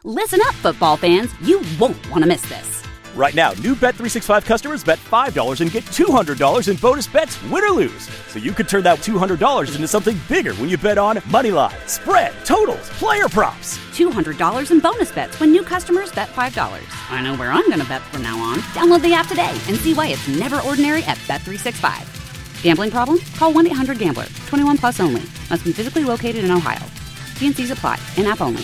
Listen up, football fans. You won't want to miss this. Right now, new Bet365 customers bet $5 and get $200 in bonus bets, win or lose. So you could turn that $200 into something bigger when you bet on moneyline, spread, totals, player props. $200 in bonus bets when new customers bet $5. I know where I'm going to bet from now on. Download the app today and see why it's never ordinary at Bet365. Gambling problem? Call 1-800-GAMBLER. 21 plus only. Must be physically located in Ohio. T&Cs apply. In-app only.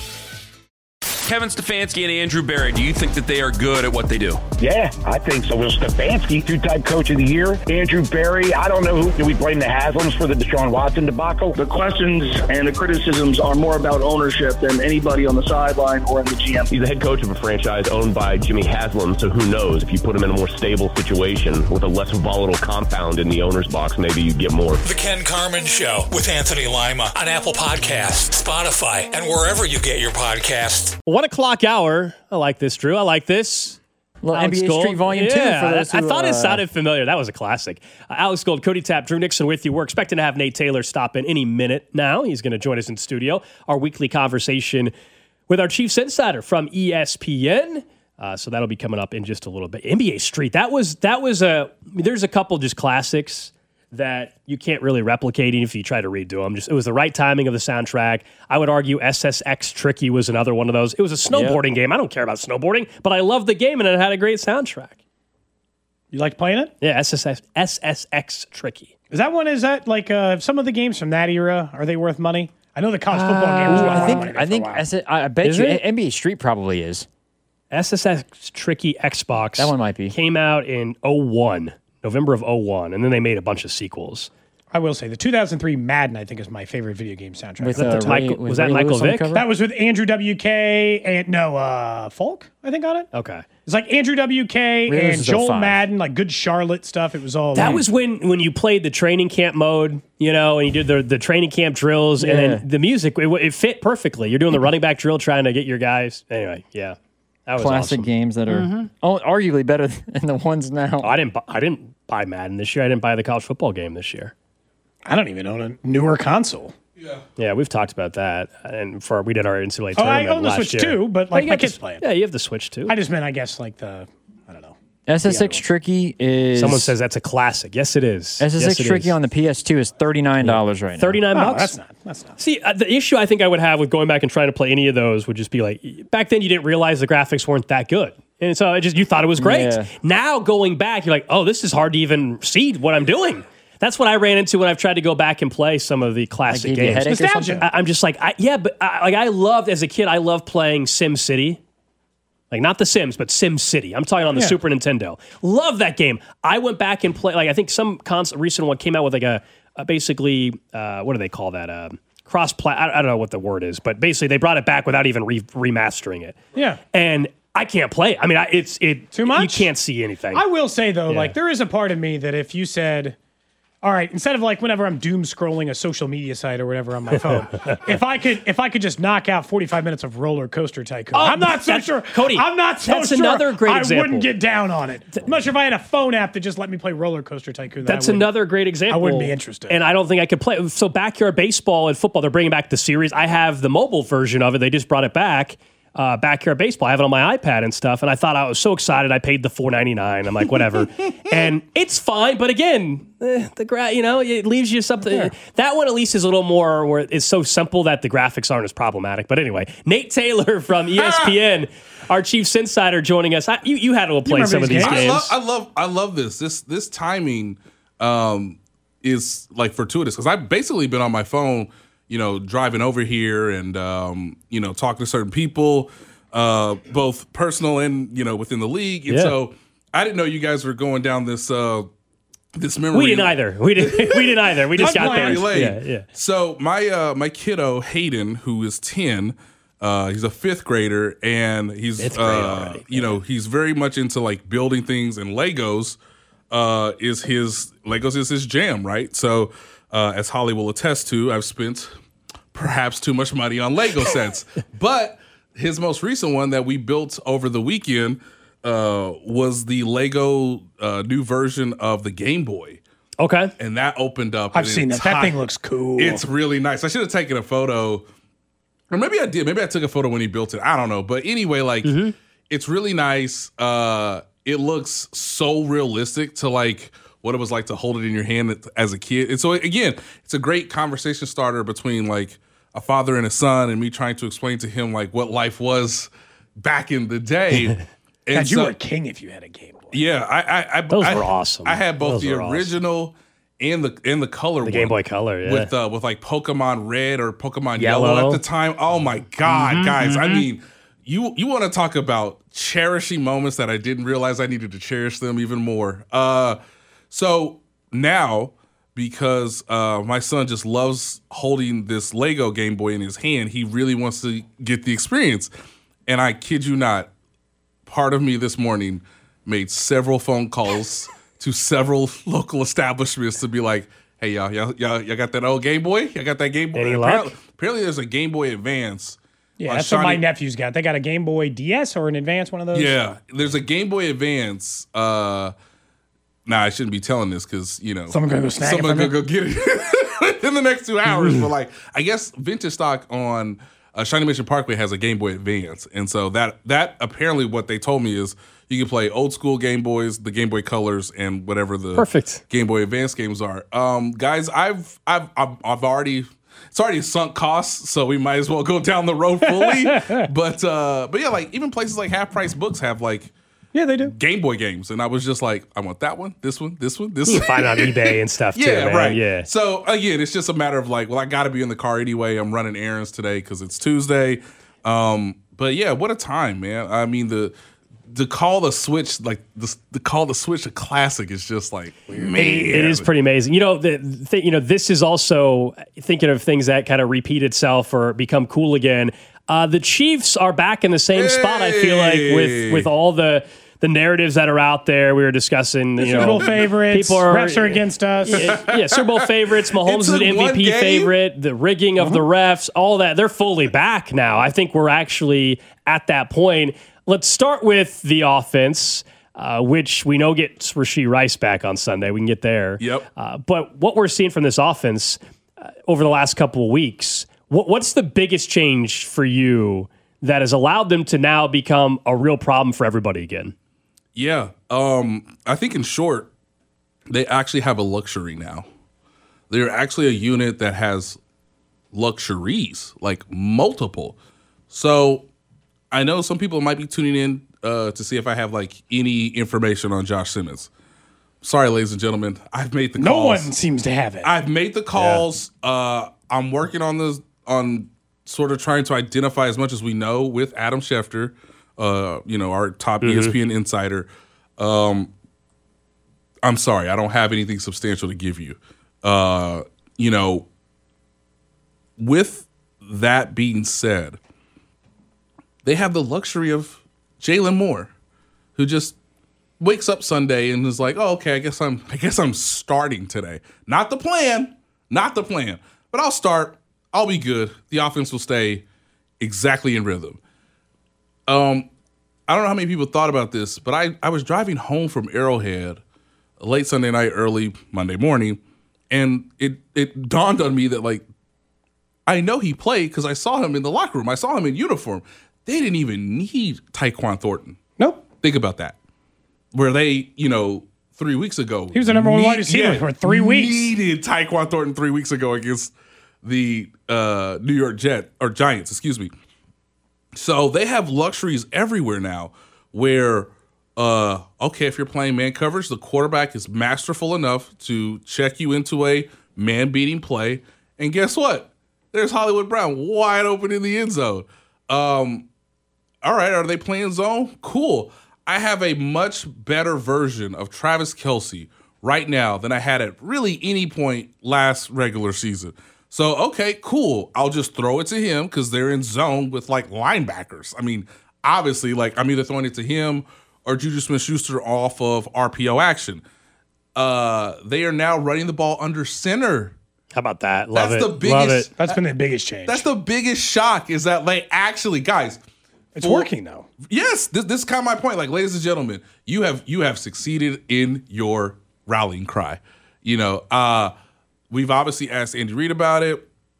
Kevin Stefanski and Andrew Berry, do you think that they are good at what they do? Yeah, I think so. Well, Stefanski, two-time coach of the year. Andrew Berry, I don't know who. Do we blame the Haslams for the Deshaun Watson debacle? The questions and the criticisms are more about ownership than anybody on the sideline or in the GM. He's the head coach of a franchise owned by Jimmy Haslam, so who knows? If you put him in a more stable situation with a less volatile compound in the owner's box, maybe you get more. The Ken Carman Show with Anthony Lima on Apple Podcasts, Spotify, and wherever you get your podcasts. 1 o'clock hour. I like this, Drew. I like this. Alex NBA Gold. Street Volume 2 for those who, I thought it sounded familiar. That was a classic. Alex Gold, Cody Tapp, Drew Nixon with you. We're expecting to have Nate Taylor stop in any minute now. He's going to join us in studio. Our weekly conversation with our Chiefs insider from ESPN. So that'll be coming up in just a little bit. NBA Street. There's a couple just classics that you can't really replicate if you try to redo them. It was the right timing of the soundtrack. I would argue SSX Tricky was another one of those. It was a snowboarding game. I don't care about snowboarding, but I love the game, and it had a great soundtrack. You like playing it? Yeah, SSX Tricky. Is that like some of the games from that era, are they worth money? I know the college football games I bet you NBA Street probably is. SSX Tricky Xbox. That one might be. Came out in 01. November of 01, and then they made a bunch of sequels. I will say, the 2003 Madden, I think, is my favorite video game soundtrack. Was that Michael Vick? That was with Andrew WK and, Falk, I think, on it. Okay. It's like Andrew WK and Joel Madden, like good Charlotte stuff. It was all... That was when you played the training camp mode, and you did the training camp drills, and then the music, it fit perfectly. You're doing the running back drill, trying to get your guys. Anyway, yeah. That was classic awesome. Games that are arguably better than the ones now. I didn't buy Madden this year. I didn't buy the college football game this year. I don't even own a newer console. Yeah, we've talked about that, and we did our NCAA tournament I own the last Switch year. too, but my kids play it. Yeah, you have the Switch too. I just meant, I guess, like I don't know. SSX Tricky is... Someone says that's a classic. Yes, it is. SSX Tricky on the PS2 is $39 right now. $39? That's not. See, the issue I think I would have with going back and trying to play any of those would just be like, back then you didn't realize the graphics weren't that good. And so you thought it was great. Yeah. Now going back, you're like, oh, this is hard to even see what I'm doing. That's what I ran into when I've tried to go back and play some of the classic games. I'm just like, I loved, as a kid, I loved playing SimCity. Like, not The Sims, but SimCity. I'm talking on the Super Nintendo. Love that game. I went back and played, I think some recent one came out with basically, what do they call that? I don't know what the word is, but basically they brought it back without even remastering it. Yeah. And I can't play it. I mean, it's too much. You can't see anything. I will say, though, there is a part of me that if you said, all right, instead of whenever I'm doom scrolling a social media site or whatever on my phone, if I could just knock out 45 minutes of Roller Coaster Tycoon, I'm not so sure. Cody, I'm not so that's sure. Another great example. I wouldn't get down on it. I'm not sure if I had a phone app that just let me play Roller Coaster Tycoon. That's another great example. I wouldn't be interested. And I don't think I could play. So Backyard Baseball and football, they're bringing back the series. I have the mobile version of it. They just brought it back. Backyard Baseball. I have it on my iPad and stuff, and I thought I was so excited. I paid the $4.99. I'm like, whatever, and it's fine. But again, it leaves you something. Yeah. That one at least is a little more where it's so simple that the graphics aren't as problematic. But anyway, Nate Taylor from ESPN, our Chiefs insider, joining us. You had to play some of these games. I love this. This timing is like fortuitous because I've basically been on my phone. Driving over here and, talking to certain people, both personal and, within the league. And so I didn't know you guys were going down this memory. We didn't either. We didn't either. We just got there. Yeah. So my kiddo, Hayden, who is 10, he's a fifth grader and he's, he's very much into building things, and Legos is his jam, right? So, as Holly will attest to, I've spent perhaps too much money on Lego sets. But his most recent one that we built over the weekend was the Lego new version of the Game Boy. Okay. And that opened up. I've seen that. That thing looks cool. It's really nice. I should have taken a photo Or maybe I did. Maybe I took a photo when he built it. I don't know. But anyway, like it's really nice. It looks so realistic to like what it was like to hold it in your hand as a kid. And so again, it's a great conversation starter between like a father and a son, and me trying to explain to him like what life was back in the day. And God, you were a king if you had a Game Boy. Yeah, those were awesome. I had both the original and the color, the Game Boy Color, yeah, with like Pokemon Red or Pokemon Yellow at the time. Oh my God, guys! I mean, you want to talk about cherishing moments that I didn't realize I needed to cherish them even more. So now, because my son just loves holding this Lego Game Boy in his hand, he really wants to get the experience. And I kid you not, part of me this morning made several phone calls to several local establishments to be like, hey, y'all got that old Game Boy? Y'all got that Game Boy? Any luck? Apparently there's a Game Boy Advance. Yeah, that's what my nephew's got. They got a Game Boy DS or an Advance, one of those? Yeah, there's a Game Boy Advance. I shouldn't be telling this because, someone going to go snag it. Someone going to go get it in the next 2 hours. But, like, I guess Vintage Stock on Shawnee Mission Parkway has a Game Boy Advance. And so that apparently what they told me is you can play old school Game Boys, the Game Boy Colors, and whatever the Game Boy Advance games are. Guys, I've already... It's already a sunk cost, so we might as well go down the road fully. But yeah, like even places like Half Price Books have like they do Game Boy games, and I was just like, I want that one, this one, this one, this you one. Find it on eBay and stuff too. Yeah, man. right. Yeah. So again, it's just a matter of like, well, I got to be in the car anyway. I'm running errands today because it's Tuesday. But yeah, what a time, man. I mean to call the Switch a classic is just like, man. It is pretty amazing. This is also thinking of things that kind of repeat itself or become cool again. The Chiefs are back in the same spot, I feel like, with all the narratives that are out there. We were discussing, Super Bowl favorites. Refs are against us. Yeah, Super Bowl favorites. Mahomes is an MVP favorite. The rigging of the refs, all that. They're fully back now. I think we're actually at that point. Let's start with the offense, which we know gets Rashee Rice back on Sunday. We can get there. Yep. But what we're seeing from this offense over the last couple of weeks, what's the biggest change for you that has allowed them to now become a real problem for everybody again? Yeah. I think in short, they actually have a luxury now. They're actually a unit that has luxuries, like multiple. So I know some people might be tuning in to see if I have like any information on Josh Simmons. Sorry, ladies and gentlemen, I've made the calls. No one seems to have it. I've made the calls. Yeah. I'm working on sort of trying to identify as much as we know with Adam Schefter, our top ESPN insider. I'm sorry, I don't have anything substantial to give you. With that being said, they have the luxury of Jalen Moore, who just wakes up Sunday and is like, "Oh, okay, I guess I'm starting today." Not the plan, but I'll start. I'll be good. The offense will stay exactly in rhythm. I don't know how many people thought about this, but I was driving home from Arrowhead late Sunday night, early Monday morning, and it dawned on me that like I know he played because I saw him in the locker room. I saw him in uniform. They didn't even need Tyquan Thornton. Nope. Think about that. Where they, 3 weeks ago. He was the number one wide receiver for 3 weeks. Needed Tyquan Thornton 3 weeks ago against the New York Giants, excuse me. So they have luxuries everywhere now where, if you're playing man coverage, the quarterback is masterful enough to check you into a man-beating play. And guess what? There's Hollywood Brown wide open in the end zone. All right, are they playing zone? Cool. I have a much better version of Travis Kelce right now than I had at really any point last regular season. So, okay, cool. I'll just throw it to him because they're in zone with, like, linebackers. I mean, obviously, like, I'm either throwing it to him or Juju Smith-Schuster off of RPO action. They are now running the ball under center. How about that? Love it. That's been the biggest change. That's the biggest shock is that they actually, guys. It's working, though. Yes, this is kind of my point. Like, ladies and gentlemen, you have succeeded in your rallying cry. We've obviously asked Andy Reid about it.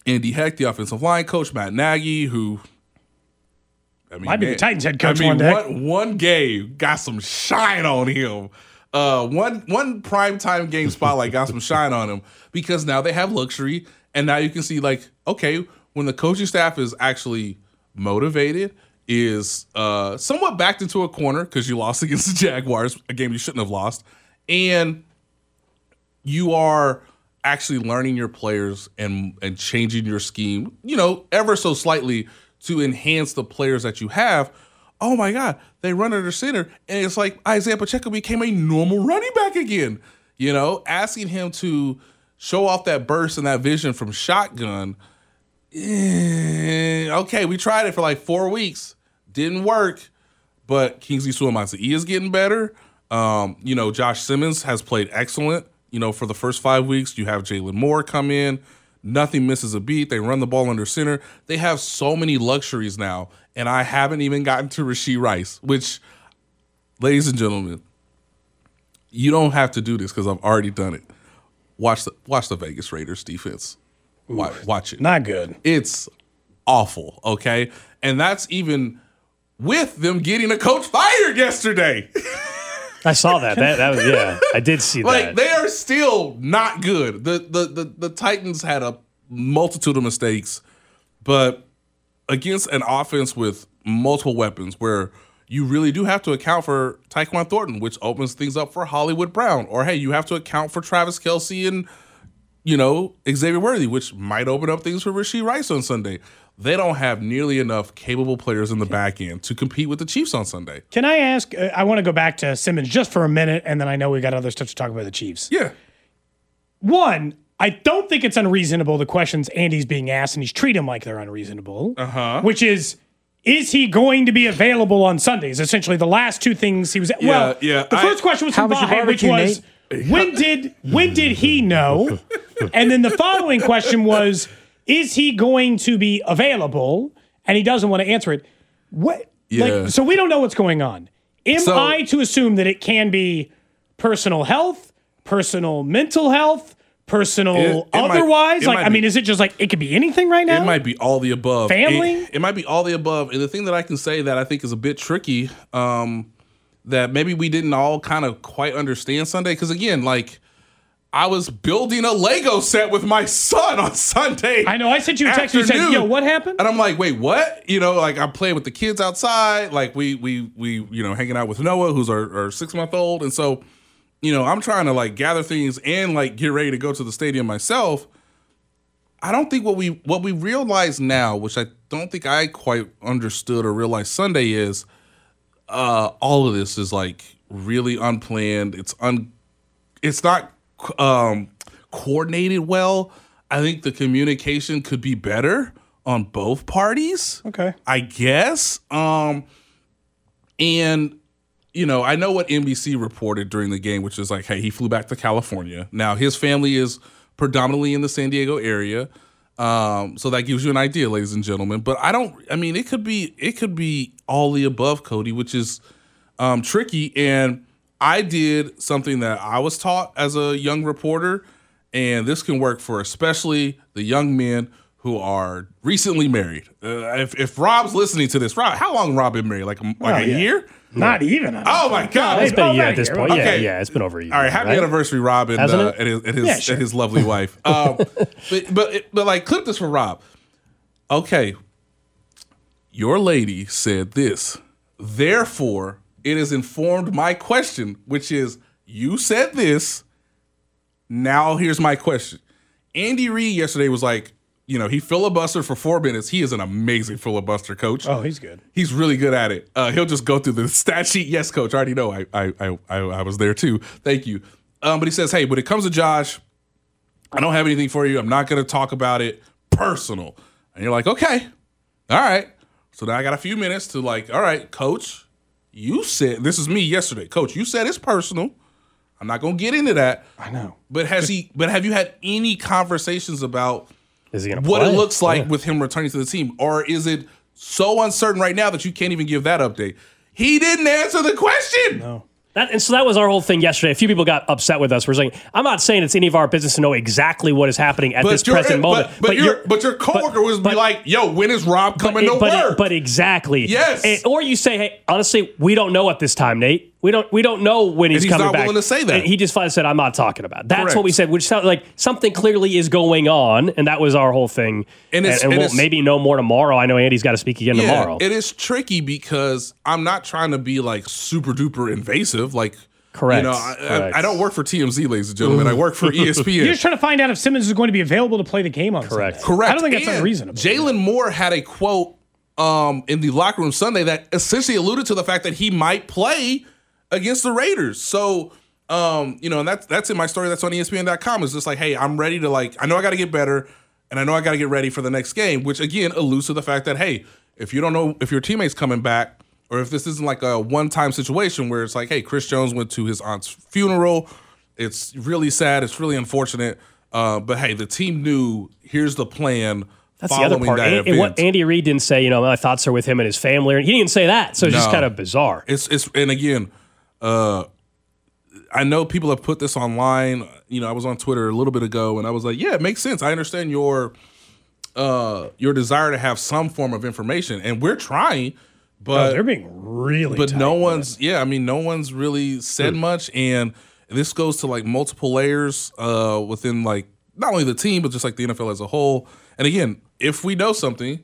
Andy Heck, the offensive line coach, Matt Nagy, who might be the Titans head coach one day. One game got some shine on him. One primetime game spotlight got some shine on him because now they have luxury, and now you can see like, okay, when the coaching staff is actually motivated, is somewhat backed into a corner because you lost against the Jaguars, a game you shouldn't have lost, and you are actually learning your players and changing your scheme, ever so slightly to enhance the players that you have. Oh my God, they run under center, and it's like Isaiah Pacheco became a normal running back again. Asking him to show off that burst and that vision from shotgun. Okay, we tried it for like 4 weeks. Didn't work, but Kingsley Suamata'i is getting better. Josh Simmons has played excellent. For the first 5 weeks, you have Jalen Moore come in. Nothing misses a beat. They run the ball under center. They have so many luxuries now, and I haven't even gotten to Rashee Rice, which, ladies and gentlemen, you don't have to do this because I've already done it. Watch the Vegas Raiders defense. Watch it. Not good. It's awful, okay? And that's even with them getting a coach fired yesterday. I saw that. That was, yeah, I did see that. Like, they are still not good. The Titans had a multitude of mistakes, but against an offense with multiple weapons where you really do have to account for Tyquan Thornton, which opens things up for Hollywood Brown. Or, hey, you have to account for Travis Kelce and, Xavier Worthy, which might open up things for Rashee Rice on Sunday. They don't have nearly enough capable players in the back end to compete with the Chiefs on Sunday. Can I ask, I want to go back to Simmons just for a minute, and then I know we got other stuff to talk about the Chiefs. Yeah. One, I don't think it's unreasonable, the questions Andy's being asked, and he's treating them like they're unreasonable, which is he going to be available on Sundays? Essentially, the last two things he was – the first question was from Vahe, which was, when did he know? And then the following question was – is he going to be available? And he doesn't want to answer it. What? Yeah. So we don't know what's going on. Am I to assume that it can be personal health, personal mental health, personal otherwise? Is it just like it could be anything right now? It might be all the above. Family? It might be all the above. And the thing that I can say that I think is a bit tricky, that maybe we didn't all kind of quite understand Sunday, because again, I was building a Lego set with my son on Sunday. I know. I sent you a text and said, "Yo, what happened?" And I'm like, "Wait, what?" I'm playing with the kids outside. Like we hanging out with Noah, who's our 6-month-old, and so, I'm trying to gather things and get ready to go to the stadium myself. I don't think what we realize now, which I don't think I quite understood or realized Sunday, is all of this is really unplanned. It's not coordinated well. I think the communication could be better on both parties. Okay. I guess. And, I know what NBC reported during the game, which is hey, he flew back to California. Now, his family is predominantly in the San Diego area. So that gives you an idea, ladies and gentlemen. But it could be all the above, Cody, which is tricky. And I did something that I was taught as a young reporter, and this can work for especially the young men who are recently married. If Rob's listening to this, Rob, how long Rob been married? A year? Not even. Oh my God! It's been a year at this point. Okay. Yeah, it's been over a year. All right, happy anniversary, Rob, and his lovely wife. But clip this for Rob. Okay, your lady said this. Therefore, it has informed my question, which is, you said this. Now here's my question. Andy Reid yesterday was he filibustered for 4 minutes. He is an amazing filibuster coach. Oh, he's good. He's really good at it. He'll just go through the stat sheet. Yes, coach. I already know. I was there too. Thank you. But he says, hey, when it comes to Josh, I don't have anything for you. I'm not going to talk about it. Personal. And you're like, okay. All right. So now I got a few minutes to all right, coach. You said, this is me yesterday. Coach, you said it's personal. I'm not going to get into that. I know. But have you had any conversations about what it looks like with him returning to the team? Or is it so uncertain right now that you can't even give that update? He didn't answer the question. No. And so that was our whole thing yesterday. A few people got upset with us. We're saying, I'm not saying it's any of our business to know exactly what is happening at this present moment. But your coworker was like, yo, when is Rob coming to work? But exactly. Yes. Or you say, hey, honestly, we don't know at this time, Nate. We don't know when he's coming back. He's not willing to say that. And he just finally said, I'm not talking about it. That's Correct. what we said, which sounded like something clearly is going on, and that was our whole thing. And we'll maybe know more tomorrow. I know Andy's got to speak again tomorrow. It is tricky because I'm not trying to be like super duper invasive. Like, correct. I don't work for TMZ, ladies and gentlemen. I work for ESPN. You're just trying to find out if Simmons is going to be available to play the game on Sunday. Correct. I don't think that's unreasonable. Jalen Moore had a quote in the locker room Sunday that essentially alluded to the fact that he might play against the Raiders. So, and that's in my story that's on ESPN.com. It's just like, hey, I'm ready to I know I got to get better, and I know I got to get ready for the next game, which again alludes to the fact that, hey, if you don't know if your teammate's coming back, or if this isn't like a one-time situation where it's like, hey, Chris Jones went to his aunt's funeral. It's really sad. It's really unfortunate. But hey, the team knew here's the plan. That's the other part. And what Andy Reid didn't say, my thoughts are with him and his family. He didn't say that. So it's just kind of bizarre. And again, I know people have put this online. I was on Twitter a little bit ago, and I was like, yeah, it makes sense. I understand your desire to have some form of information, and we're trying. But they're being really But tight, no one's no one's really said much, and this goes to multiple layers within not only the team but just the NFL as a whole. And again, if we know something,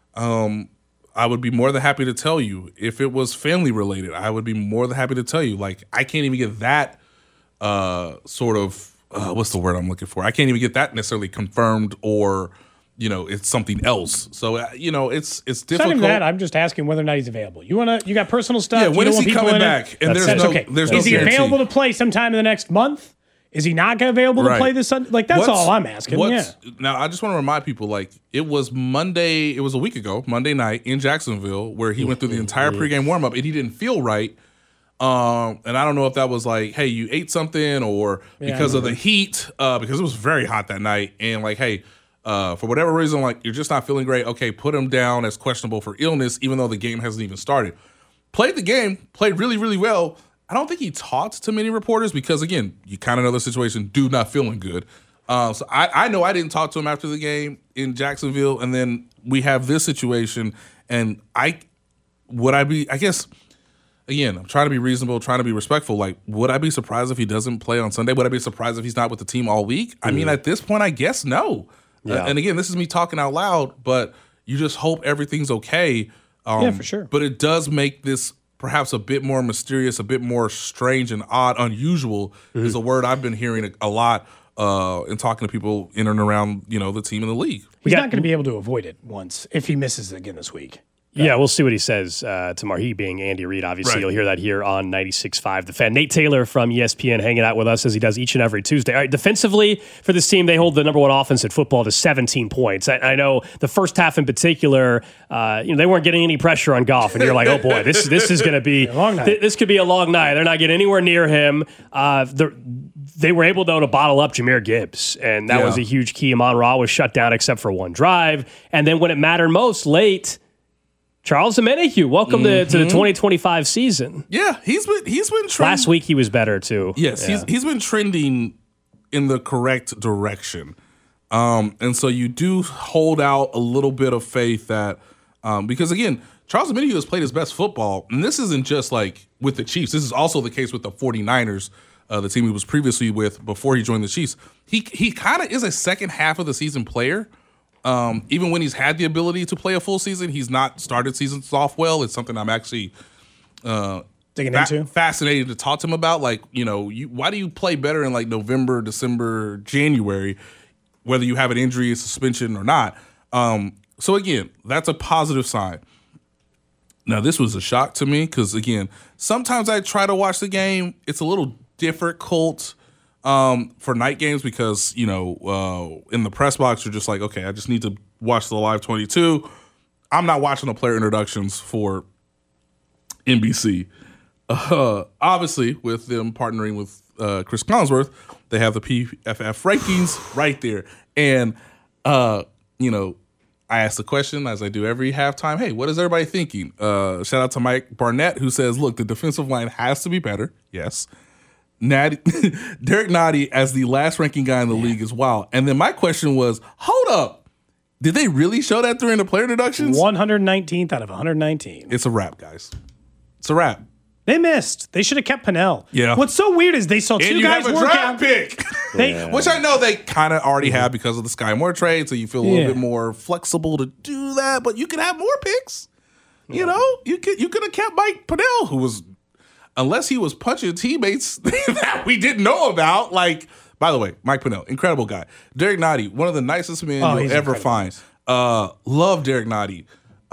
I would be more than happy to tell you. If it was family related, I would be more than happy to tell you. I can't even get that sort of what's the word I'm looking for? I can't even get that necessarily confirmed or. It's something else. So, it's difficult. It's not even that. I'm just asking whether or not he's available. You got personal stuff. Yeah, when is he coming back? And there's no Is he available to play sometime in the next month? Is he not available to play this Sunday? That's all I'm asking. Now, I just want to remind people, it was Monday. It was a week ago, Monday night in Jacksonville, where he went through the entire pregame warm up and he didn't feel right. And I don't know if that was hey, you ate something or because of the heat, because it was very hot that night, and hey. For whatever reason, you're just not feeling great. Okay, put him down as questionable for illness, even though the game hasn't even started. Played the game, played really, really well. I don't think he talked to many reporters because, again, you kind of know the situation. Dude not feeling good. So I know I didn't talk to him after the game in Jacksonville, and then we have this situation. And I guess, again, I'm trying to be reasonable, trying to be respectful. Would I be surprised if he doesn't play on Sunday? Would I be surprised if he's not with the team all week? I mean, at this point, I guess no. Yeah. And again, this is me talking out loud, but you just hope everything's okay. For sure. But it does make this perhaps a bit more mysterious, a bit more strange and odd. Unusual is a word I've been hearing a lot in talking to people in and around the team in the league. He's not going to be able to avoid it once if he misses it again this week. Yeah, we'll see what he says tomorrow. He being Andy Reid, obviously. Right. You'll hear that here on 96.5 The Fan. Nate Taylor from ESPN hanging out with us as he does each and every Tuesday. All right, defensively, for this team, they hold the number one offense at football to 17 points. I know the first half in particular, they weren't getting any pressure on Goff, and you're like, oh boy, this is going to be a long night. This could be a long night. They're not getting anywhere near him. They were able, though, to bottle up Jahmyr Gibbs, and that was a huge key. Amon-Ra was shut down except for one drive. And then when it mattered most, late, Charles Omenihu, welcome to the 2025 season. Yeah, he's been trending. Last week he was better too. Yes, he's been trending in the correct direction. And so you do hold out a little bit of faith that because again, Charles Omenihu has played his best football, and this isn't just with the Chiefs. This is also the case with the 49ers, the team he was previously with before he joined the Chiefs. He kind of is a second half of the season player. Even when he's had the ability to play a full season, he's not started seasons off well. It's something I'm actually digging into. Fascinated to talk to him about. Why do you play better in November, December, January, whether you have an injury, a suspension, or not? So again, that's a positive sign. Now, this was a shock to me because, again, sometimes I try to watch the game. It's a little difficult for night games because, in the press box, you're just like, okay, I just need to watch the live 22. I'm not watching the player introductions for NBC. Obviously, with them partnering with Chris Collinsworth, they have the PFF rankings right there. And, I I asked the question, as I do every halftime, hey, what is everybody thinking? Shout out to Mike Barnett, who says, look, the defensive line has to be better. Yes. Derek Nnadi as the last ranking guy in the league is wild. And then my question was, hold up. Did they really show that during the player introductions? 119th out of 119. It's a wrap, guys. It's a wrap. They missed. They should have kept Pennell. Yeah. What's so weird is they saw two guys work out. Pick. Which I know they kind of already have because of the Sky Moore trade, so you feel a little bit more flexible to do that, but you could have more picks. You know, you could have kept Mike Pennell, who was, unless he was punching teammates that we didn't know about. Like, by the way, Mike Pennell, incredible guy. Derek Nnadi, one of the nicest men you'll ever find. Love Derek Nnadi.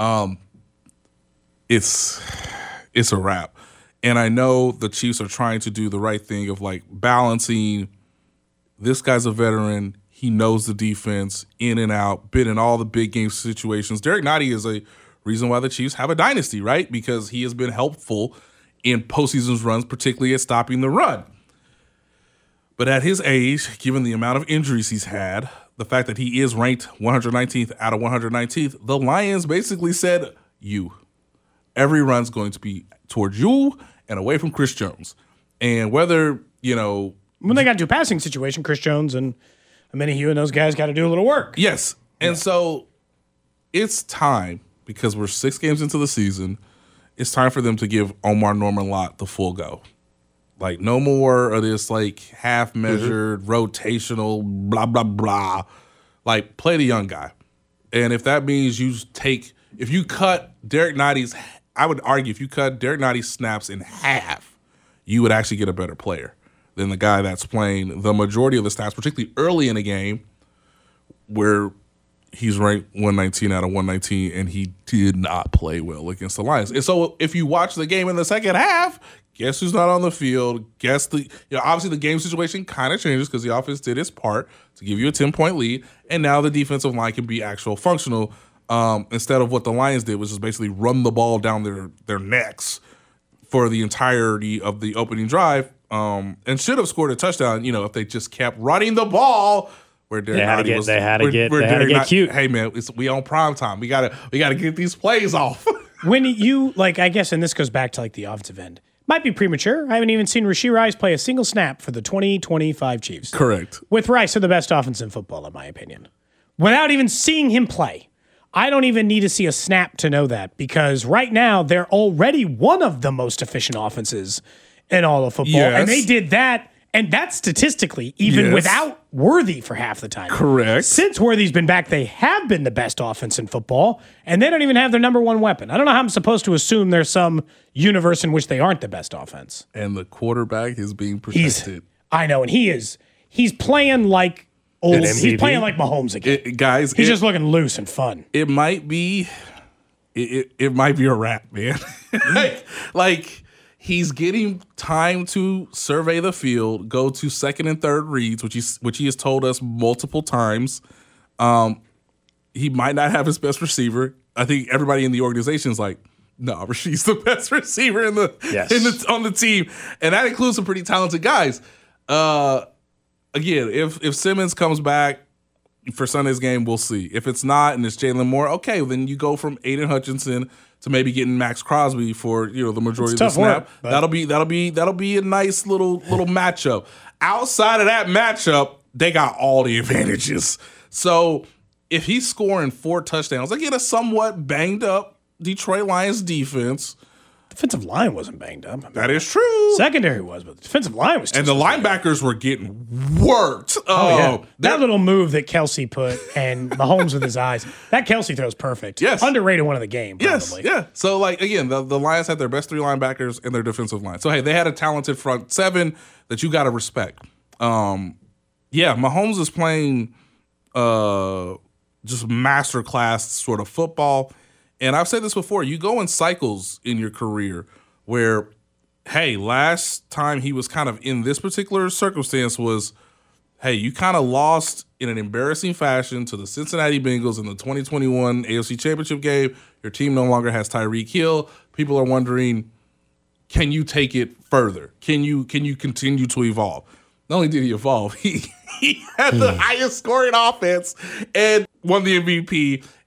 It's a wrap. And I know the Chiefs are trying to do the right thing of like balancing. This guy's a veteran. He knows the defense in and out, been in all the big game situations. Derek Nnadi is a reason why the Chiefs have a dynasty, right? Because he has been helpful in postseason runs, particularly at stopping the run. But at his age, given the amount of injuries he's had, the fact that he is ranked 119th out of 119th, the Lions basically said, every run's going to be towards you and away from Chris Jones. And whether, when they got into a passing situation, Chris Jones and Minihue and those guys got to do a little work. Yes. And so it's time, because we're 6 games into the season, it's time for them to give Omar Norman-Lott the full go. Like, no more of this, like, half-measured, rotational, blah, blah, blah. Like, play the young guy. And if that means if you cut Derek Nnadi's, I would argue if you cut Derek Nnadi's snaps in half, you would actually get a better player than the guy that's playing the majority of the snaps, particularly early in the game, where he's ranked 119 out of 119, and he did not play well against the Lions. And so if you watch the game in the second half, guess who's not on the field? Obviously the game situation kind of changes because the offense did its part to give you a 10-point lead, and now the defensive line can be actual functional instead of what the Lions did, which is basically run the ball down their necks for the entirety of the opening drive, and should have scored a touchdown, if they just kept running the ball. Where Derek Nnadi was, they had to get cute. Hey man, we on prime time. We gotta get these plays off. When you I guess, and this goes back to the offensive end. Might be premature. I haven't even seen Rashee Rice play a single snap for the 2025 Chiefs. Correct. With Rice, they're the best offense in football, in my opinion. Without even seeing him play, I don't even need to see a snap to know that, because right now they're already one of the most efficient offenses in all of football. Yes. And they did that, and that's statistically even without Worthy for half the time. Correct. Since Worthy's been back, they have been the best offense in football, and they don't even have their number one weapon. I don't know how I'm supposed to assume there's some universe in which they aren't the best offense. And the quarterback is being protected. I know, and he's playing like he's playing like Mahomes again. Guys, he's just looking loose and fun. It might be a wrap, man. like he's getting time to survey the field, go to second and third reads, which he has told us multiple times. He might not have his best receiver. I think everybody in the organization is like, no, Rasheed's the best receiver on the team, and that includes some pretty talented guys. Again, if Simmons comes back for Sunday's game, we'll see. If it's not and it's Jalen Moore, okay, then you go from Aiden Hutchinson to maybe getting Max Crosby for the majority of the snap. That'll be a nice little matchup. Outside of that matchup, they got all the advantages. So if he's scoring 4 touchdowns, again, a somewhat banged up Detroit Lions defense. Defensive line wasn't banged up. That is true. Secondary was, but the defensive line was. And the linebackers were getting worked. That little move that Kelsey put and Mahomes with his eyes. That Kelsey throw is perfect. Yes. Underrated one of the game, probably. Yes, yeah. So, again, the Lions had their best 3 linebackers and their defensive line. So, hey, they had a talented front 7 that you got to respect. Mahomes is playing just masterclass sort of football. And I've said this before, you go in cycles in your career where, hey, last time he was kind of in this particular circumstance was, hey, you kind of lost in an embarrassing fashion to the Cincinnati Bengals in the 2021 AFC Championship game. Your team no longer has Tyreek Hill. People are wondering, can you take it further? Can you continue to evolve? Not only did he evolve, he had the highest scoring offense and won the MVP.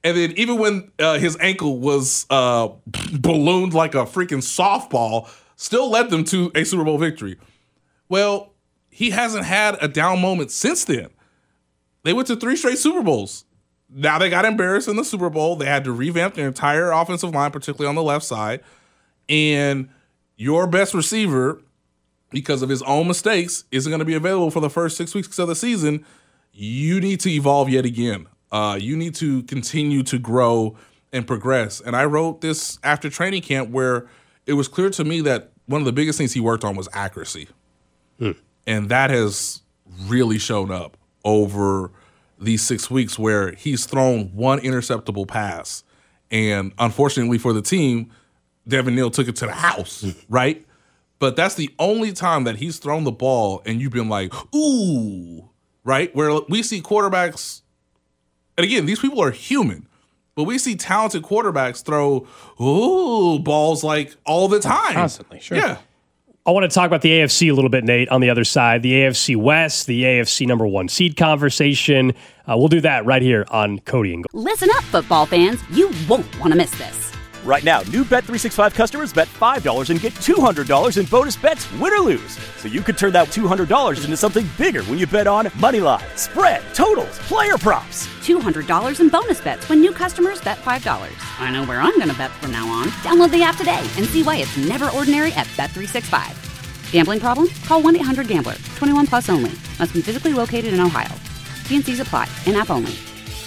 And then even when his ankle was ballooned like a freaking softball, still led them to a Super Bowl victory. Well, he hasn't had a down moment since then. They went to 3 straight Super Bowls. Now they got embarrassed in the Super Bowl. They had to revamp their entire offensive line, particularly on the left side. And your best receiver, because of his own mistakes, isn't going to be available for the first 6 weeks of the season. You need to evolve yet again. You need to continue to grow and progress. And I wrote this after training camp where it was clear to me that one of the biggest things he worked on was accuracy. And that has really shown up over these 6 weeks where he's thrown one interceptable pass. And unfortunately for the team, Devin Neal took it to the house, right? But that's the only time that he's thrown the ball and you've been like, ooh, right? Where we see quarterbacks, and again, these people are human, but we see talented quarterbacks throw balls like all the time. Constantly, sure. Yeah. I want to talk about the AFC a little bit, Nate, on the other side. The AFC West, the AFC number 1 seed conversation. We'll do that right here on Cody and Gold. Listen up, football fans. You won't want to miss this. Right now, new Bet365 customers bet $5 and get $200 in bonus bets, win or lose. So you could turn that $200 into something bigger when you bet on moneyline, spread, totals, player props. $200 in bonus bets when new customers bet $5. I know where I'm going to bet from now on. Download the app today and see why it's never ordinary at Bet365. Gambling problem? Call 1-800-GAMBLER. 21 plus only. Must be physically located in Ohio. T&Cs apply. In-app only.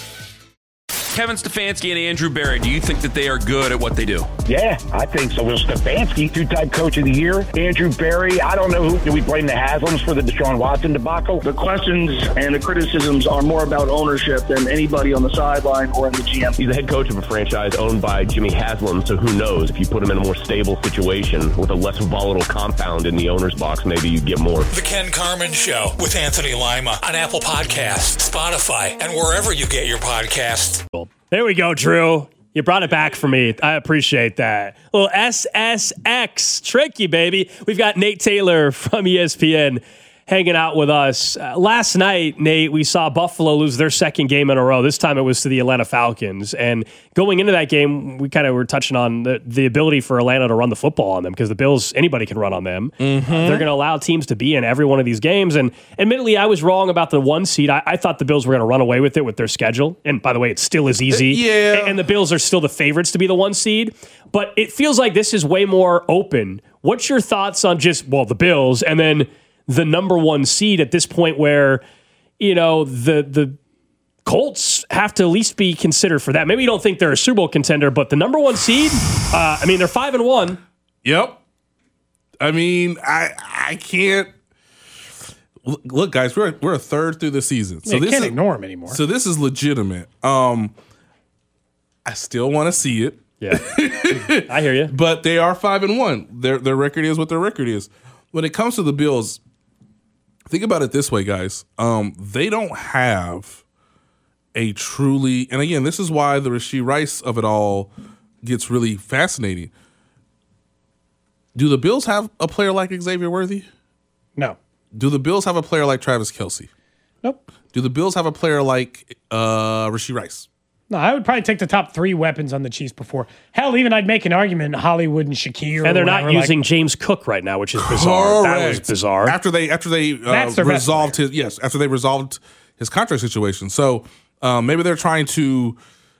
Kevin Stefanski and Andrew Berry, do you think that they are good at what they do? Yeah, I think so. Will Stefanski, 2-time coach of the year. Andrew Berry, I don't know who. Do we blame the Haslams for the Deshaun Watson debacle? The questions and the criticisms are more about ownership than anybody on the sideline or in the GM. He's the head coach of a franchise owned by Jimmy Haslam, so who knows? If you put him in a more stable situation with a less volatile compound in the owner's box, maybe you get more. The Ken Carman Show with Anthony Lima on Apple Podcasts, Spotify, and wherever you get your podcasts. There we go, Drew. You brought it back for me. I appreciate that. A little SSX. Tricky, baby. We've got Nate Taylor from ESPN hanging out with us. Last night, Nate, we saw Buffalo lose their second game in a row. This time it was to the Atlanta Falcons. And going into that game, we kind of were touching on the ability for Atlanta to run the football on them because the Bills, anybody can run on them. They're going to allow teams to be in every one of these games. And admittedly, I was wrong about the 1 seed. I thought the Bills were going to run away with it with their schedule. And by the way, it still is easy. Yeah. And the Bills are still the favorites to be the 1 seed. But it feels like this is way more open. What's your thoughts on just, the Bills and then the number 1 seed at this point where, the Colts have to at least be considered for that. Maybe you don't think they're a Super Bowl contender, but the number 1 seed, they're 5-1. Yep. I mean, I can't. Look, guys, we're a third through the season. So you can't ignore them anymore. So this is legitimate. I still want to see it. Yeah. I hear you. But they are 5-1. Their record is what their record is. When it comes to the Bills, think about it this way, guys. They don't have a truly, and again, this is why the Rashee Rice of it all gets really fascinating. Do the Bills have a player like Xavier Worthy? No. Do the Bills have a player like Travis Kelce? Nope. Do the Bills have a player like Rashee Rice? No, I would probably take the top 3 weapons on the Chiefs before. Hell, even I'd make an argument Hollywood and Shakir. And they're not using James Cook right now, which is bizarre. Correct. That was bizarre. After they resolved his contract situation. So maybe they're trying to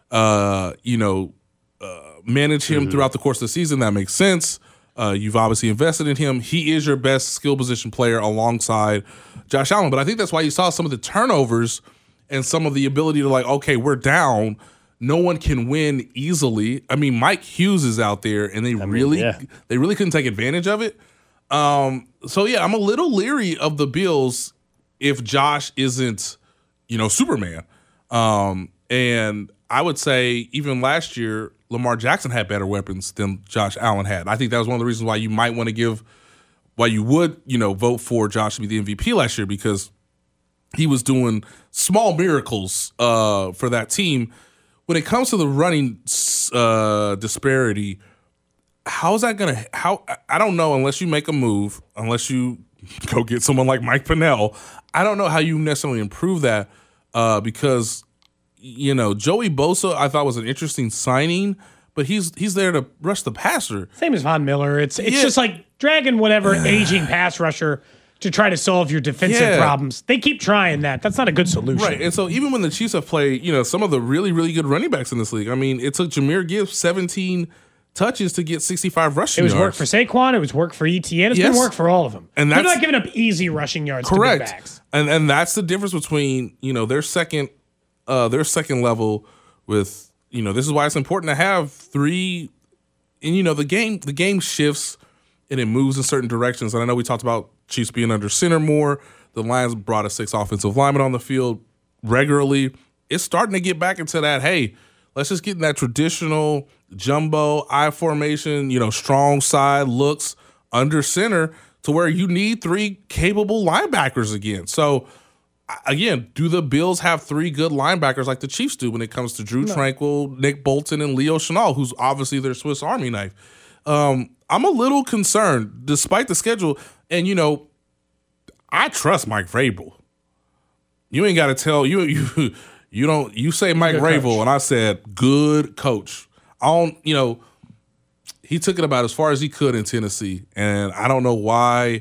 manage him throughout the course of the season. That makes sense. You've obviously invested in him. He is your best skill position player alongside Josh Allen. But I think that's why you saw some of the turnovers and some of the ability to okay, we're down. No one can win easily. I mean, Mike Hughes is out there, and they really couldn't take advantage of it. So yeah, I'm a little leery of the Bills if Josh isn't, Superman. And I would say even last year, Lamar Jackson had better weapons than Josh Allen had. I think that was one of the reasons why you might want to why you would, vote for Josh to be the MVP last year, because he was doing small miracles for that team. When it comes to the running disparity, how's that going to – I don't know, unless you make a move, unless you go get someone like Mike Pennell, I don't know how you necessarily improve that because Joey Bosa I thought was an interesting signing, but he's there to rush the passer. Same as Von Miller. It's just like dragging whatever aging pass rusher to try to solve your defensive problems. They keep trying that. That's not a good solution. Right. And so even when the Chiefs have played, some of the really, really good running backs in this league, I mean, it took Jahmyr Gibbs 17 touches to get 65 rushing yards. It was work for Saquon. It was work for ETN. It's been work for all of them. And they're not giving up easy rushing yards to big backs. And that's the difference between, their second level with, this is why it's important to have three. And, the game shifts and it moves in certain directions. And I know we talked about Chiefs being under center more. The Lions brought a 6 offensive linemen on the field regularly. It's starting to get back into that, hey, let's just get in that traditional jumbo I formation, strong side looks under center to where you need 3 capable linebackers again. So, again, do the Bills have 3 good linebackers like the Chiefs do when it comes to Drew Tranquill, Nick Bolton, and Leo Chenal, who's obviously their Swiss Army knife? I'm a little concerned, despite the schedule. And, I trust Mike Vrabel. You ain't got to tell you say Mike Vrabel, and I said good coach. He took it about as far as he could in Tennessee, and I don't know why,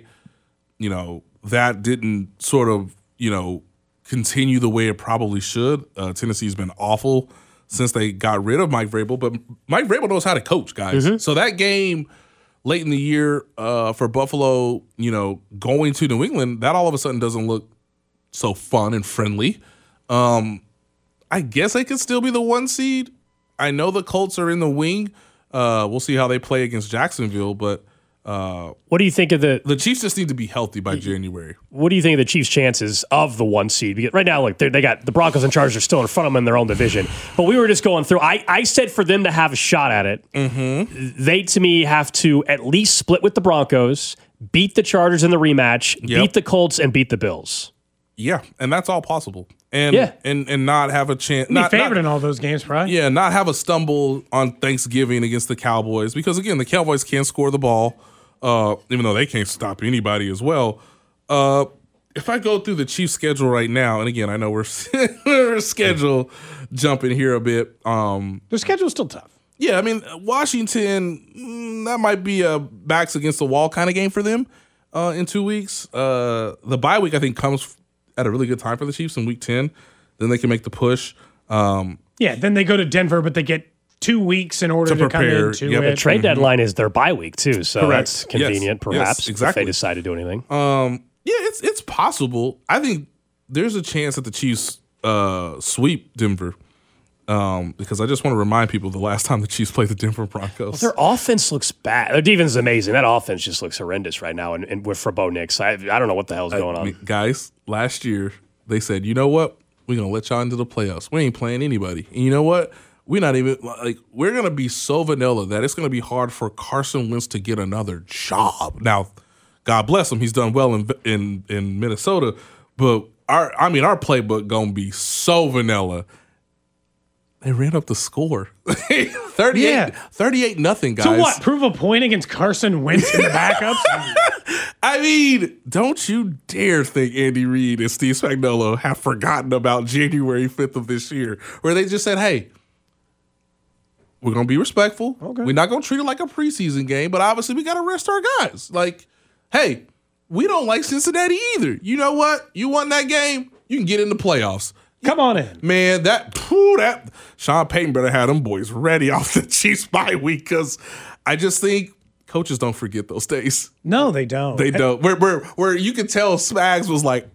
that didn't sort of, continue the way it probably should. Tennessee's been awful since they got rid of Mike Vrabel, but Mike Vrabel knows how to coach, guys. Mm-hmm. So that game late in the year for Buffalo, going to New England, that all of a sudden doesn't look so fun and friendly. I guess they could still be the 1 seed. I know the Colts are in the wing. We'll see how they play against Jacksonville, but what do you think of the Chiefs just need to be healthy by January. What do you think of the Chiefs' chances of the 1 seed? Because right now, look, they got the Broncos and Chargers are still in front of them in their own division. But we were just going through. I said for them to have a shot at it, they to me have to at least split with the Broncos, beat the Chargers in the rematch, beat the Colts, and beat the Bills. Yeah, and that's all possible. And not have a chance. Not favored in all those games, probably. Yeah, not have a stumble on Thanksgiving against the Cowboys, because again, the Cowboys can't score the ball. Even though they can't stop anybody as well. If I go through the Chiefs' schedule right now, and again, I know we're schedule jumping here a bit. Their schedule's still tough. Yeah, I mean, Washington, that might be a backs against the wall kind of game for them in 2 weeks. The bye week, I think, comes at a really good time for the Chiefs in week 10. Then they can make the push. Then they go to Denver, but they get 2 weeks in order to come into it. The trade deadline is their bye week too, so that's convenient, perhaps, if they decide to do anything. It's possible. I think there's a chance that the Chiefs sweep Denver, because I just want to remind people the last time the Chiefs played the Denver Broncos. Well, their offense looks bad. Their defense is amazing. That offense just looks horrendous right now, and with Bo Nix, I don't know what the hell's going on. Guys, last year they said, you know what? We're going to let y'all into the playoffs. We ain't playing anybody. And you know what? We're not even we're going to be so vanilla that it's going to be hard for Carson Wentz to get another job. Now, God bless him. He's done well in Minnesota, but our playbook going to be so vanilla. They ran up the score. 38-0, guys. So what? Prove a point against Carson Wentz in the backups? I mean, don't you dare think Andy Reid and Steve Spagnuolo have forgotten about January 5th of this year, where they just said, hey, we're going to be respectful. Okay. We're not going to treat it like a preseason game, but obviously we got to rest our guys. Like, hey, we don't like Cincinnati either. You know what? You won that game, you can get in the playoffs. Come on in. Man, that Sean Payton better have them boys ready off the Chiefs bye week, because I just think coaches don't forget those days. No, they don't. They don't. Where you could tell Spags was like,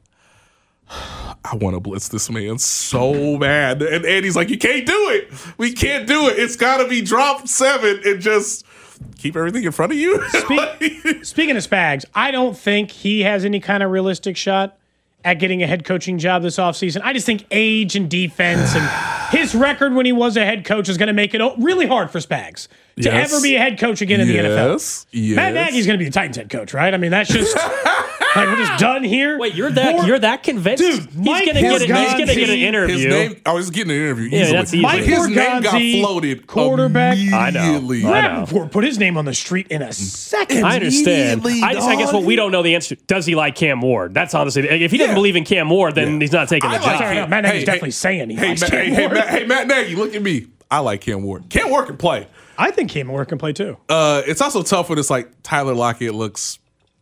I want to blitz this man so bad. And Andy's like, you can't do it. We can't do it. It's got to be drop 7 and just keep everything in front of you. Speaking of Spags, I don't think he has any kind of realistic shot at getting a head coaching job this offseason. I just think age and defense and his record when he was a head coach is going to make it really hard for Spags to ever be a head coach again in the NFL. Yes. Matt Nagy's going to be the Titans head coach, right? I mean, that's just Like, we're just done here. Wait, you're that convinced? Dude, he's gonna get an interview. His name, I was getting an interview. Yeah, that's easy. Mike His name got Morganzi, floated quarterback. immediately. Rappaport put his name on the street in a second. I understand. I guess what we don't know the answer. Does he like Cam Ward? That's honestly, if he doesn't believe in Cam Ward, then he's not taking the job. Sorry, no, Matt Nagy's definitely saying he likes Cam Ward. Hey, Matt Nagy, look at me. I like Cam Ward. Cam Ward can play. I think Cam Ward can play too. It's also tough when it's like Tyler Lockett looks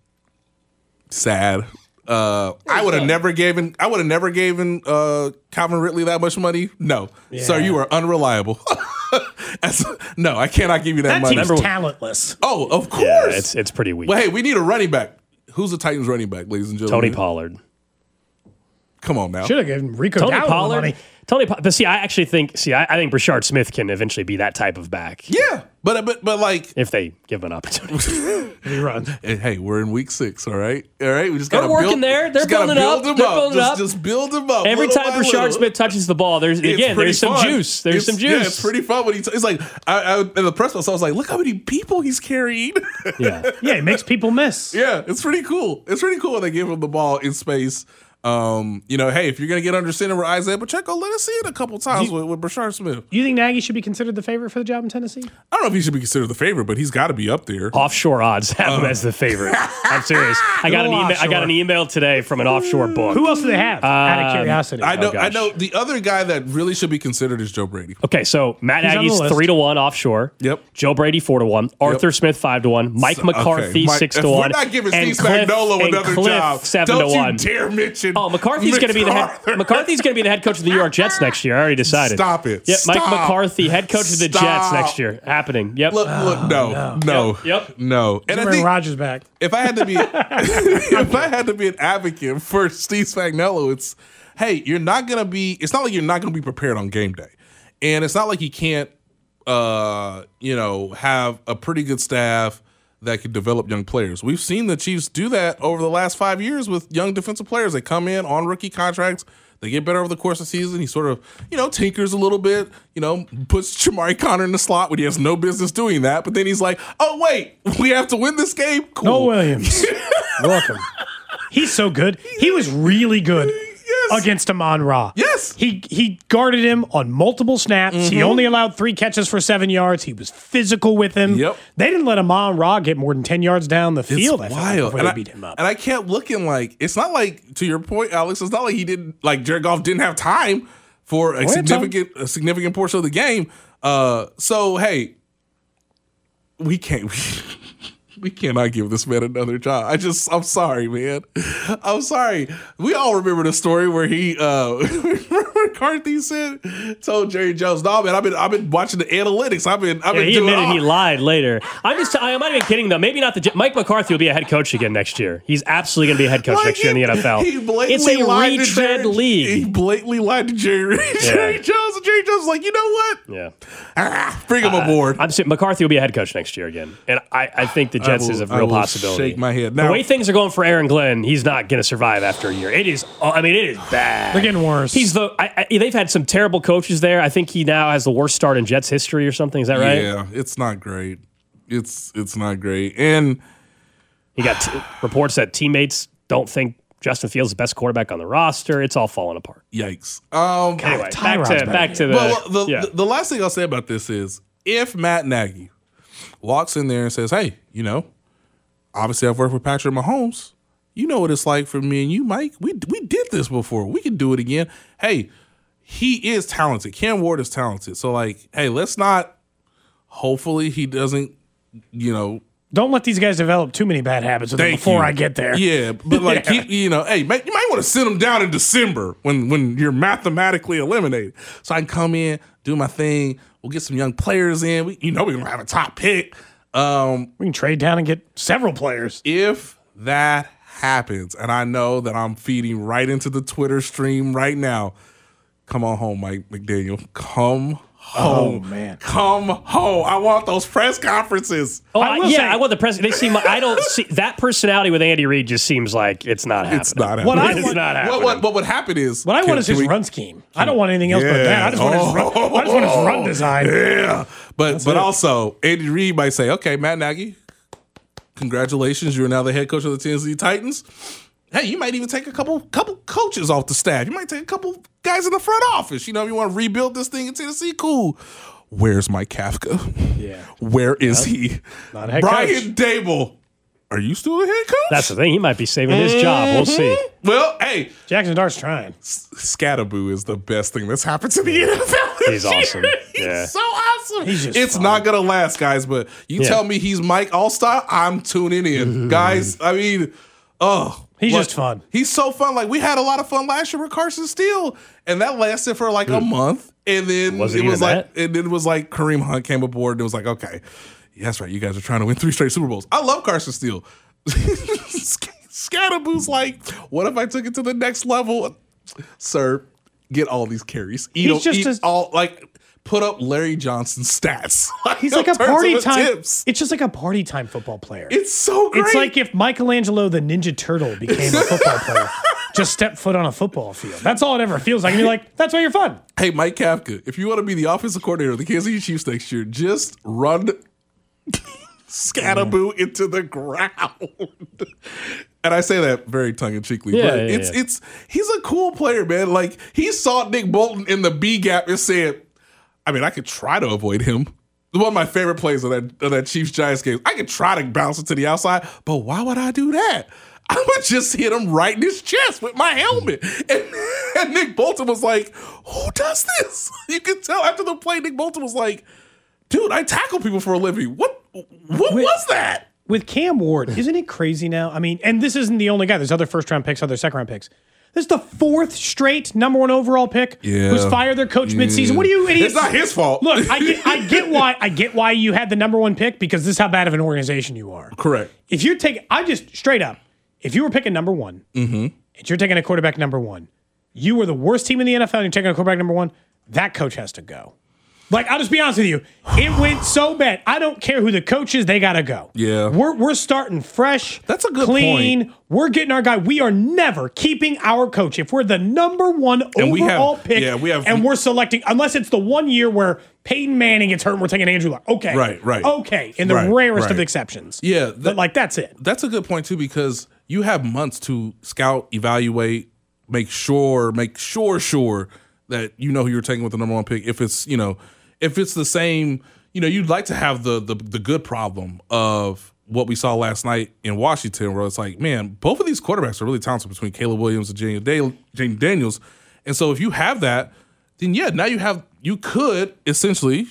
sad. I would have never given Calvin Ridley that much money. No, sir, you are unreliable. No, I cannot give you that money. That team's talentless. Oh, of course. Yeah, it's pretty weak. Well, hey, we need a running back. Who's the Titans running back, ladies and gentlemen? Tony Pollard. Come on now. Should have given Rico Tony Dowdle Pollard. money. But see, I think Brashard Smith can eventually be that type of back. Yeah, but like if they give him an opportunity, he runs. Hey, we're in week 6. All right. We just got to working there. They're building up. Just build him up. Every time Brashard Smith touches the ball, there's some juice. There's some juice. Yeah, it's pretty fun when it's like I in the press box. I was like, look how many people he's carrying. Yeah, he makes people miss. Yeah, it's pretty cool. It's pretty cool when they give him the ball in space. Hey, if you're gonna get under center with Isaiah Pacheco, let us see it a couple times with Brashard Smith. You think Nagy should be considered the favorite for the job in Tennessee? I don't know if he should be considered the favorite, but he's got to be up there. Offshore odds have him as the favorite. I'm serious. I got an email today from an offshore book. Who else do they have? Out of curiosity, I know the other guy that really should be considered is Joe Brady. Okay, so Matt Nagy's 3-1 offshore. Yep. Joe Brady 4-1. Arthur Smith 5-1. Mike McCarthy 6-1. We're not giving Steve Spagnuolo another job. 7-1. Don't you dare mention. Oh, McCarthy's going to be the head coach of the New York Jets next year. I already decided. Stop it. Yep, Mike McCarthy, head coach of the Jets next year. Happening. Yep. Look, no. Yep. No. And Aaron Rodgers back. If I had to be an advocate for Steve Spagnuolo, it's you're not gonna be. It's not like you're not gonna be prepared on game day, and it's not like you can't, have a pretty good staff that could develop young players. We've seen the Chiefs do that over the last 5 years with young defensive players. They come in on rookie contracts. They get better over the course of the season. He sort of, tinkers a little bit, puts Shamari Connor in the slot when he has no business doing that. But then he's like, oh, wait, we have to win this game? Cool. Noah Williams. Welcome. He's so good. He was really good against Amon-Ra. Yes. He guarded him on multiple snaps. Mm-hmm. He only allowed 3 catches for 7 yards. He was physical with him. Yep. They didn't let Amon-Ra get more than 10 yards down the field. It's wild. Before they beat him up. And I kept looking like, it's not like, to your point, Alex, it's not like Jared Goff didn't have time for a significant portion of the game. We cannot give this man another job. I'm sorry, man. I'm sorry. We all remember the story where he, McCarthy told Jerry Jones, "No, man, I've been watching the analytics. He admitted he lied later. I might have been kidding though. Maybe not Mike McCarthy will be a head coach again next year. He's absolutely going to be a head coach next year in the NFL. It's a retread league. He blatantly lied to Jerry Jones, and Jerry Jones was like, you know what? Yeah, bring him aboard. I'm saying McCarthy will be a head coach next year again, and I think the Jets is a real possibility. Shake my head. Now, the way things are going for Aaron Glenn, he's not going to survive after a year. It is bad. They're getting worse. They've had some terrible coaches there. I think he now has the worst start in Jets history or something. Is that right? Yeah, it's not great. It's not great. And he got reports that teammates don't think Justin Fields is the best quarterback on the roster. It's all falling apart. Yikes. Anyway, back to the last thing I'll say about this is if Matt Nagy walks in there and says, hey, obviously I've worked with Patrick Mahomes. You know what it's like for me and you, Mike. We did this before. We can do it again. Hey, he is talented. Cam Ward is talented. So, let's not – hopefully he doesn't, Don't let these guys develop too many bad habits before I get there. Yeah, but you might want to sit them down in December when you're mathematically eliminated. So I can come in, do my thing. We'll get some young players in. We're going to have a top pick. We can trade down and get several players. If that happens, and I know that I'm feeding right into the Twitter stream right now, come on home, Mike McDaniel. Come home. Oh, man. Come home. I want those press conferences. I want the press. They seem. I don't see that personality with Andy Reid. Just seems like it's not happening. It's not happening. It's not happening. What would happen is what I want is his run scheme. I don't want anything else but that. I just want his run design. Yeah, but also Andy Reid might say, "Okay, Matt Nagy, congratulations, you're now the head coach of the Tennessee Titans. Hey, you might even take a couple coaches off the staff. You might take a couple guys in the front office. You want to rebuild this thing in Tennessee? Cool. Where's Mike Kafka? Yeah. Where is he? Not a head Brian coach. Dable. Are you still the head coach? That's the thing. He might be saving his job. We'll see. Well, hey. Jackson Dart's trying. Scatterboo is the best thing that's happened to the NFL. He's awesome. Yeah. He's so awesome. He's just it's fun. not going to last, guys, but you tell me he's Mike All-Star, I'm tuning in. Guys, I mean, he's just fun. He's so fun. Like, we had a lot of fun last year with Carson Steele, and that lasted for like a month. And then it was like Kareem Hunt came aboard, and it was like, okay, yeah, that's right. You guys are trying to win 3 straight Super Bowls. I love Carson Steele. Scatterboo's like, what if I took it to the next level? Sir, get all these carries. Put up Larry Johnson's stats. He's like a party time. It's just like a party time football player. It's so great. It's like if Michelangelo the Ninja Turtle became a football player. Just step foot on a football field. That's all it ever feels like. And you're like, that's why you're fun. Hey, Mike Kafka, if you want to be the offensive coordinator of the Kansas City Chiefs next year, just run Scatterboo into the ground. And I say that very tongue-in-cheekly, but he's a cool player, man. Like, he saw Nick Bolton in the B gap and said, I mean, I could try to avoid him. One of my favorite plays of that Chiefs-Giants game. I could try to bounce it to the outside, but why would I do that? I would just hit him right in his chest with my helmet. And Nick Bolton was like, who does this? You can tell after the play, Nick Bolton was like, dude, I tackle people for a living. What was that? With Cam Ward, isn't it crazy now? I mean, and this isn't the only guy. There's other first-round picks, other second-round picks. This is the 4th straight number 1 overall pick who's fired their coach midseason. What are you idiots? It's not his fault. Look, I get why you had the number 1 pick, because this is how bad of an organization you are. Correct. If you're taking, I'm just straight up, if you were picking number 1, and you're taking a quarterback number 1, you were the worst team in the NFL and you're taking a quarterback number 1, that coach has to go. Like, I'll just be honest with you. It went so bad. I don't care who the coach is. They got to go. Yeah. We're starting fresh. That's a good clean. point. We're getting our guy. We are never keeping our coach. If we're the number 1 overall pick and we're selecting, unless it's the 1 year where Peyton Manning gets hurt and we're taking Andrew Luck. Okay. Right. Okay. In the rarest of exceptions. Yeah. But, that's it. That's a good point, too, because you have months to scout, evaluate, make sure that you know who you're taking with the number 1 pick. If it's, if it's the same, you'd like to have the good problem of what we saw last night in Washington, where it's like, man, both of these quarterbacks are really talented between Caleb Williams and Jaden Daniels. And so if you have that, then now you could essentially,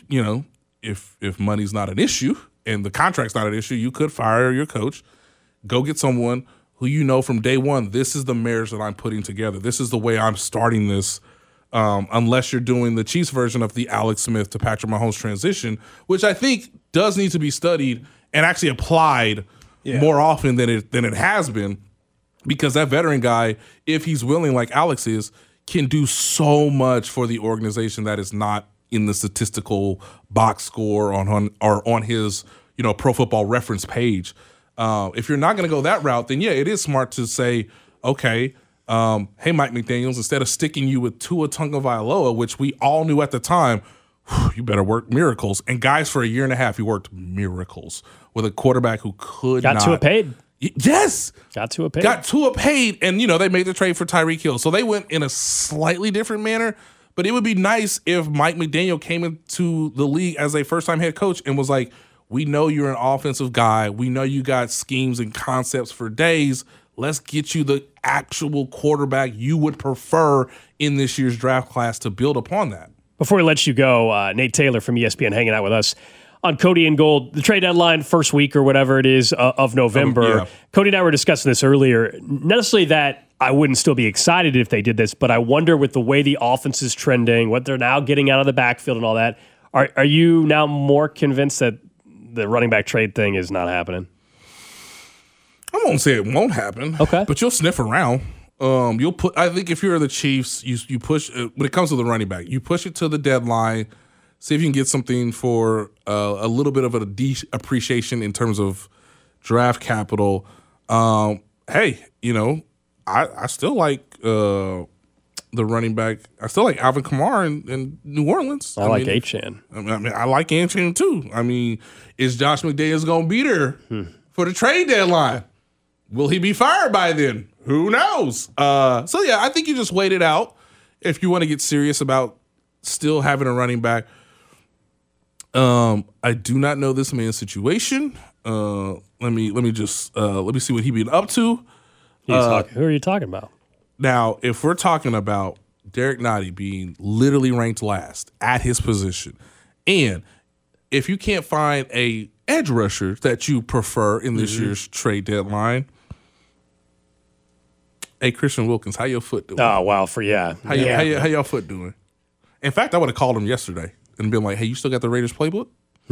if money's not an issue and the contract's not an issue, you could fire your coach, go get someone who from day one, this is the marriage that I'm putting together. This is the way I'm starting this. Unless you're doing the Chiefs version of the Alex Smith to Patrick Mahomes transition, which I think does need to be studied and actually applied more often than it has been, because that veteran guy, if he's willing like Alex is, can do so much for the organization that is not in the statistical box score on his Pro Football Reference page. If you're not going to go that route, then it is smart to say, okay, hey, Mike McDaniels, instead of sticking you with Tua Tagovailoa, which we all knew at the time, you better work miracles. And guys, for a year and a half, he worked miracles with a quarterback who got Tua paid. Yes. Got Tua paid. And, they made the trade for Tyreek Hill. So they went in a slightly different manner. But it would be nice if Mike McDaniel came into the league as a first-time head coach and was like, we know you're an offensive guy. We know you got schemes and concepts for days. Let's get you the actual quarterback you would prefer in this year's draft class to build upon that. Before we let you go, Nate Taylor from ESPN hanging out with us on Cody and Gold. The trade deadline, first week or whatever it is of November. Cody and I were discussing this earlier. Not necessarily that I wouldn't still be excited if they did this, but I wonder with the way the offense is trending, what they're now getting out of the backfield and all that, are you now more convinced that the running back trade thing is not happening? I won't say it won't happen. Okay. But you'll sniff around. I think if you're the Chiefs, you push when it comes to the running back, you push it to the deadline, see if you can get something for a little bit of a appreciation in terms of draft capital. Hey, I still like the running back. I still like Alvin Kamara in New Orleans. I like Achane. I like Achane too. I mean, is Josh McDaniels going to be there for the trade deadline. Will he be fired by then? Who knows? So, yeah, I think you just wait it out if you want to get serious about still having a running back. I do not know this man's situation. Let me see what he been up to. Who are you talking about? Now, if we're talking about Derek Nottie being literally ranked last at his position, and if you can't find a edge rusher that you prefer in this year's trade deadline, hey, Christian Wilkins, how your foot doing? Oh, wow, how y'all foot doing? In fact, I would have called him yesterday and been like, hey, you still got the Raiders playbook?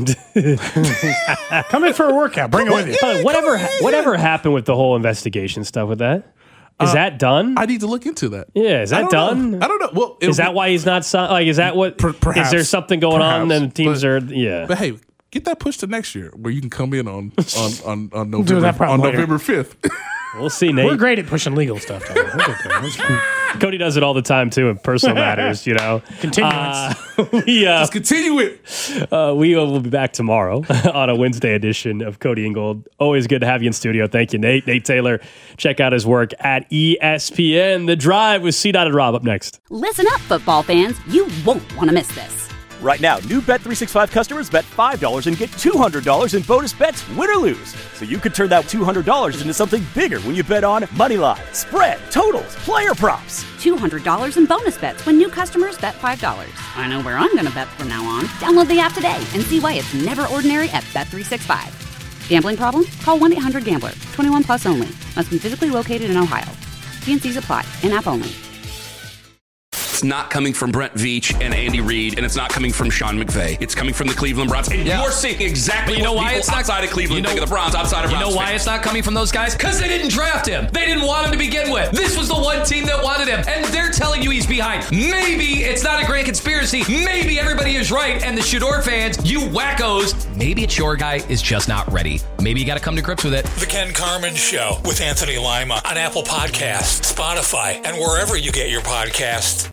Come in for a workout. Bring it with you. Yeah, whatever happened with the whole investigation stuff with that? Is that done? I need to look into that. Yeah, is that done? I don't know. Well, is that why he's not signed? Like, is that what? Perhaps, is there something going on? And teams are But hey, get that pushed to next year where you can come in on November 5th. We'll see, Nate. We're great at pushing legal stuff. Cody does it all the time too in personal matters. Continuance. Just continue it. We will be back tomorrow on a Wednesday edition of Cody and Gold. Always good to have you in studio. Thank you, Nate. Nate Taylor. Check out his work at ESPN. The Drive with C-Dot and Rob up next. Listen up, football fans. You won't want to miss this. Right now, new Bet365 customers bet $5 and get $200 in bonus bets, win or lose. So you could turn that $200 into something bigger when you bet on Moneyline, spread, totals, player props. $200 in bonus bets when new customers bet $5. I know where I'm going to bet from now on. Download the app today and see why it's never ordinary at Bet365. Gambling problem? Call 1-800-GAMBLER. 21 plus only. Must be physically located in Ohio. T&Cs apply. In-app only. It's not coming from Brent Veach and Andy Reid, and it's not coming from Sean McVay. It's coming from the Cleveland Browns. And you're seeing exactly what people outside of Cleveland think of the Browns, outside of Browns. You know why it's not coming from those guys? Because they didn't draft him. They didn't want him to begin with. This was the one team that wanted him, and they're telling you he's behind. Maybe it's not a grand conspiracy. Maybe everybody is right, and the Shador fans, you wackos, maybe it's your guy is just not ready. Maybe you got to come to grips with it. The Ken Carman Show with Anthony Lima on Apple Podcasts, Spotify, and wherever you get your podcasts.